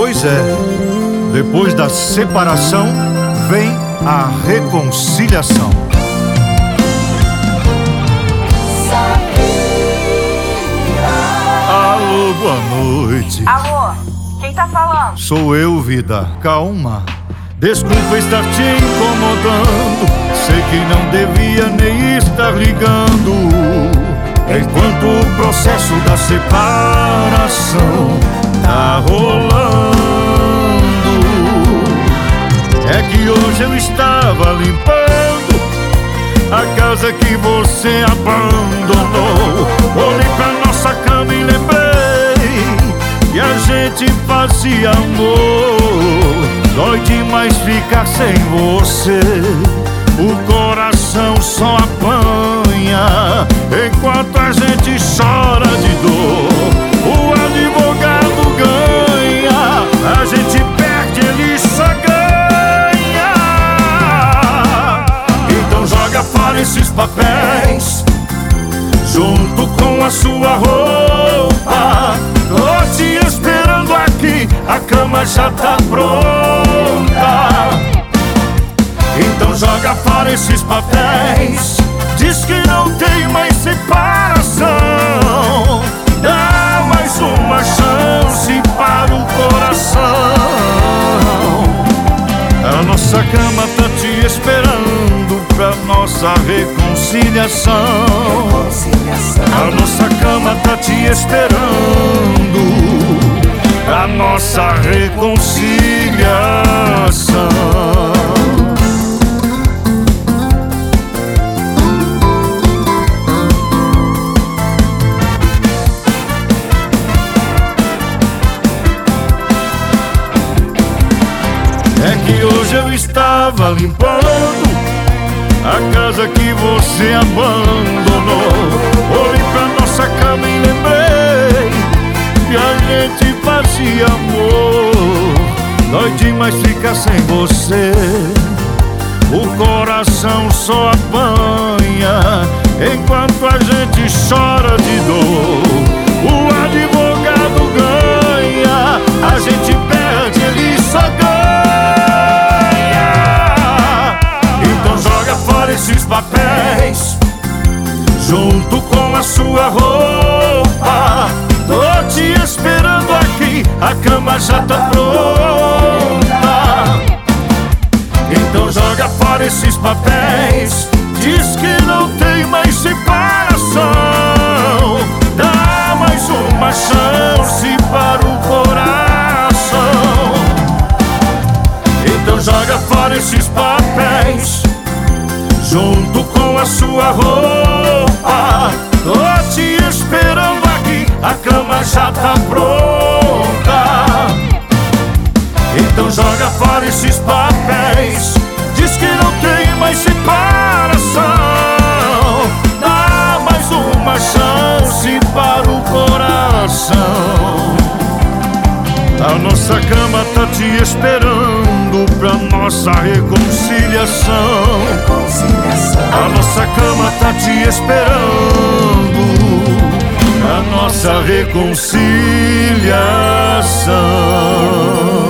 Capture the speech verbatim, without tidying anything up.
Pois é, depois da separação vem a reconciliação. Alô, boa noite. Alô, quem tá falando? Sou eu, vida, calma. Desculpa estar te incomodando. Sei que não devia nem estar ligando. Enquanto o processo da separação tá rolando. É que hoje eu estava limpando a casa que você abandonou. Olhei pra nossa cama e lembrei que a gente fazia amor. Dói demais ficar sem você. O coração só apanha enquanto a gente chora de dor. O advogado ganha, a gente perde, ele só ganha. Então joga fora esses papéis junto com a sua roupa. Tô te esperando aqui, a cama já tá pronta. Então joga fora esses papéis, diz que não tem mais separação. Dá mais uma chance para o coração. A nossa cama tá te esperando pra nossa reconciliação. A nossa cama tá te esperando pra nossa reconciliação. É que hoje eu estava limpando a casa que você abandonou. Olhei pra nossa cama e lembrei que a gente fazia amor. Dói demais ficar sem você. O coração só apanha enquanto a gente chora de dor. O advogado ganha, a gente perde, ele só ganha. Esses papéis junto com a sua roupa. Tô te esperando aqui, a cama já tá pronta. Então joga fora esses papéis, diz que não tem mais separação. Dá mais uma chance para o coração. Então joga fora esses papéis junto com a sua roupa. Tô te esperando aqui, a cama já tá pronta. Então joga fora esses papéis, diz que não tem mais separação. Dá mais uma chance para o coração. A nossa cama tá te esperando pra nossa reconciliação. A nossa cama tá te esperando pra nossa reconciliação.